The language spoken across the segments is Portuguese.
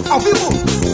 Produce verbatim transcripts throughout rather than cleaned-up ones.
ao vivo.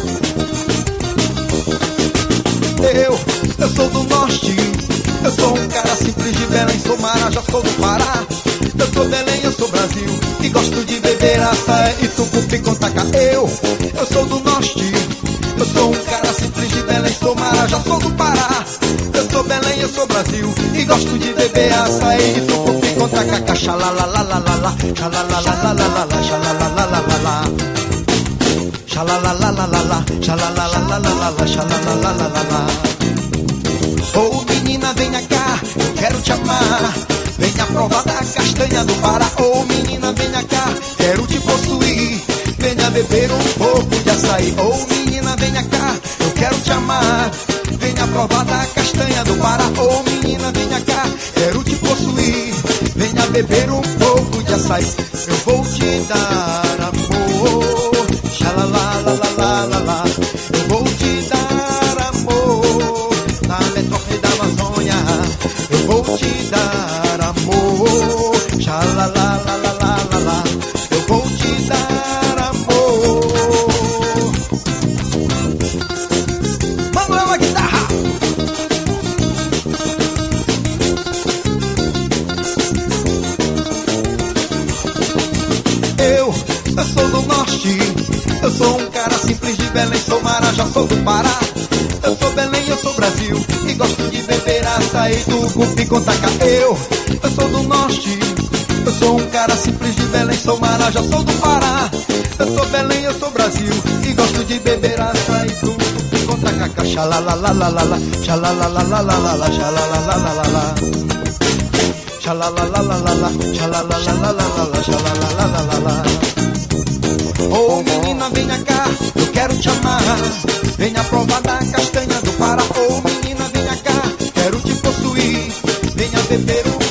Eu, eu sou do norte, eu sou um cara simples de Belém, sou Marajá, sou do Pará. Eu sou Belém, eu sou Brasil, e gosto de beber açaí e tucupi com taca. Eu, eu sou do norte, eu sou um cara simples de Belém, sou Marajá, sou do Pará. Eu sou Belém, eu sou Brasil, e gosto de beber açaí e tucupi com taca. Xalalalalala, xalalalalala, xalalalalala, xalalalalala, xalalalalala, xalalalalala. Ô menina, venha cá, eu quero te amar. Venha provar da castanha do Pará. Ô menina, venha cá, quero te possuir. Venha beber um pouco de açaí. Ô menina, venha cá, eu quero te amar. Venha provar da castanha do Pará. Ô menina, venha cá, quero te possuir. Venha beber um pouco de açaí. Eu vou te dar amor. Xalalalalala. Eu vou te dar amor. Na metrópole da Amazônia. Eu vou te dar amor. Xalalalalala. Eu vou te dar amor. Manuel a guitarra. Eu, eu sou do norte. Eu sou um cara simples de Belém, sou Marajá, sou do Pará. Eu sou Belém, eu sou Brasil, e gosto de beber açaí, tucupi com taca. Eu, eu sou do norte. Eu sou um cara simples de Belém, sou Marajá, sou do Pará. Eu sou Belém, eu sou Brasil, e gosto de beber açaí, tucupi com taca. Xalalalalala, xalalalalala, xalalalalala, xalalalalala, xalalalalala, xalalalalala. Ô menina, venha cá, eu quero te amar. Venha provar da castanha do Pará. Ô menina, venha cá, quero te possuir. Venha beber um